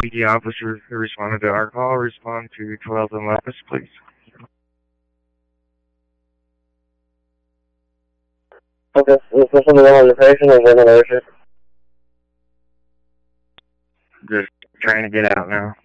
The officers who responded to our call respond to 12 and Lopez, please. Okay, is this something wrong with your patient or is there another issue? Just trying to get out now.